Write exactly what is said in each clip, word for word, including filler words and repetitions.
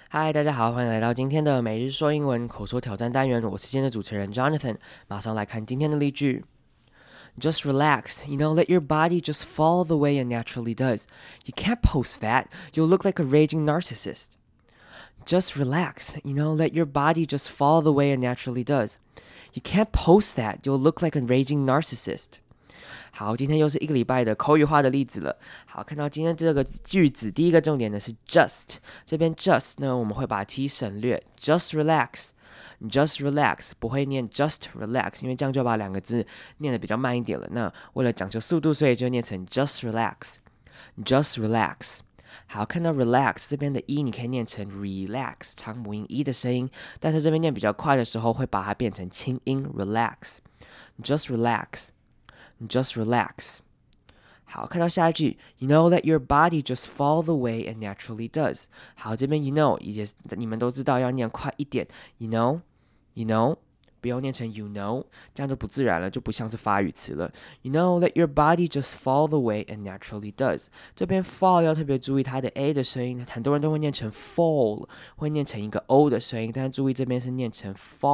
嗨，大家好，欢迎来到今天的每日说英文口说挑战单元。我是今天的主持人 Jonathan，马上来看今天的例句。Just relax, you know, let your body just fall the way it naturally does. You can't post that, you'll look like a raging narcissist. Just relax, you know, let your body just fall the way it naturally does. You can't post that, you'll look like a raging narcissist. 好，今天又是一个礼拜的口语化的例子了。好，看到今天这个句子，第一个重点呢是 just， 这边 just 呢我们会把 t 省略 ，just relax。Just relax 不会念 just relax， 因为这样就把两个字念得比较慢一点了。那为了讲究速度，所以就念成 just relax。Just relax。好，看到 relax 这边的 e 你可以念成 relax， 长母音 e 的声音，但是这边念比较快的时候会把它变成轻音 relax。Just relax。Just relax。好，看到下一句 ，You know that your body just fall the way it naturally does。好，这边 you know 也是你们都知道要念快一点 ，you know，you know， 不要念成 you know， 这样就不自然了，就不像是发语词了。You know that your body just fall the way it naturally does。这边 fall 要特别注意它的 a 的声音，很多人都会念成 fall， 会念成一个 o 的声音，但是注意这边是念成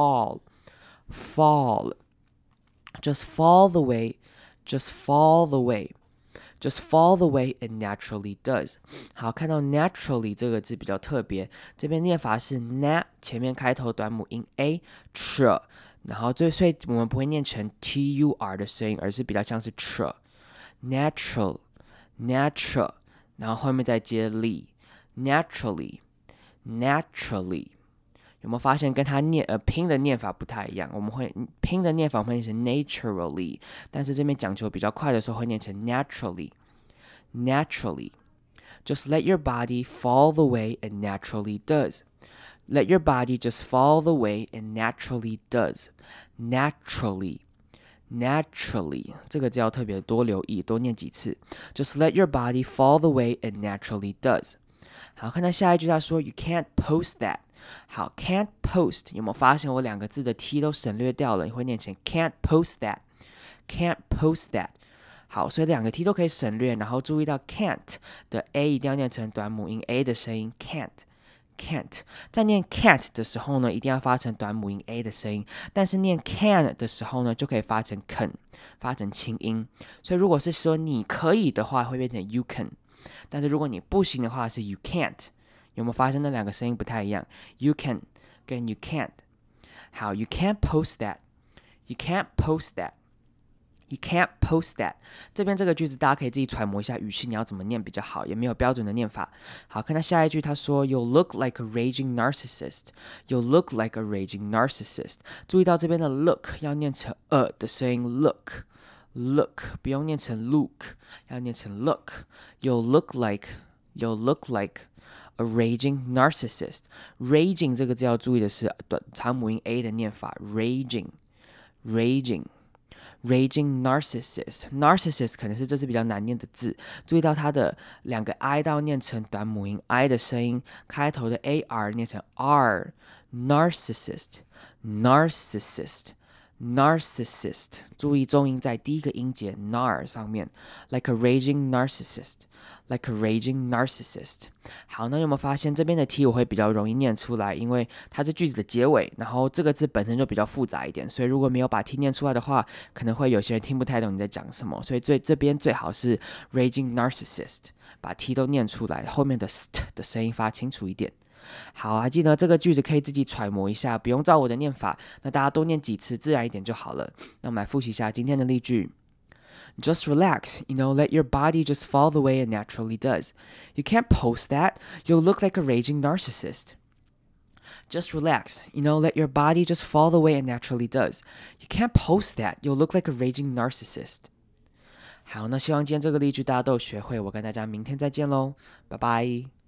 fall，fall，just fall the way，just fall the way。Just fall the way it naturally does。好，看到 naturally 这个字比较特别，这边念法是 nat 前面开头短母音 a tr， 然后最所以我们不会念成 tur 的声音，而是比较像是 tr natural natural， 然后后面再接 ly naturally naturally。有没有发现跟它念呃拼的念法不太一样？我们会拼的念法会念成 naturally， 但是这边讲求比较快的时候会念成 naturally。Naturally， just let your body fall the way it naturally does. Let your body just fall the way it naturally does. Naturally。Naturally 这个字要特别多留意，多念几次。Just let your body fall the way it naturally does。好，看到下一句他说 You can't post that。好 can't post 有没有发现我两个字的 t 都省略掉了？你会念成 can't post that can't post that。 好，所以两个 t 都可以省略，然后注意到 can't 的 a 一定要念成短母音 a 的声音 can't can't。 在念 can't 的时候呢一定要发成短母音 a 的声音，但是念 can 的时候呢就可以发成 can， 发成轻音。所以如果是说你可以的话会变成 you can， 但是如果你不行的话是 you can't。有没有发现那两个声音不太一样 ？You can 跟 you can't。好 ，You can't post that. You can't post that. You can't post that。这边这个句子大家可以自己揣摩一下语气，你要怎么念比较好，也没有标准的念法。好，看到下一句，他说 "You'll look like a raging narcissist." You'll look like a raging narcissist。注意到这边的 look 要念成 a 的声音 ，look look， 不用念成 look， 要念成 look。You'll look like. You'll look like.A raging narcissist。 Raging 这个字要注意的是长母音 a 的念法 Raging Raging Raging narcissist Narcissist 可能是这是比较难念的字，注意到它的两个 i 到念成短母音 i 的声音，开头的 ar 念成 r Narcissist Narcissist Narcissist， 注意重音在第一个音节 nar 上面 Like a raging narcissist Like a raging narcissist。 好，那有没有发现这边的 t 我会比较容易念出来，因为它是句子的结尾，然后这个字本身就比较复杂一点，所以如果没有把 t 念出来的话，可能会有些人听不太懂你在讲什么，所以最这边最好是 raging narcissist， 把 t 都念出来，后面的 st 的声音发清楚一点。好，还记得这个句子可以自己揣摩一下，不用照我的念法，那大家多念几次，自然一点就好了。那我们来复习一下今天的例句。Just relax, you know, let your body just fall the way it naturally does. You can't post that, you'll look like a raging narcissist. Just relax, you know, let your body just fall the way it naturally does. You can't post that, you'll look like a raging narcissist. 好，那希望今天这个例句大家都有学会，我跟大家明天再见喽，拜拜。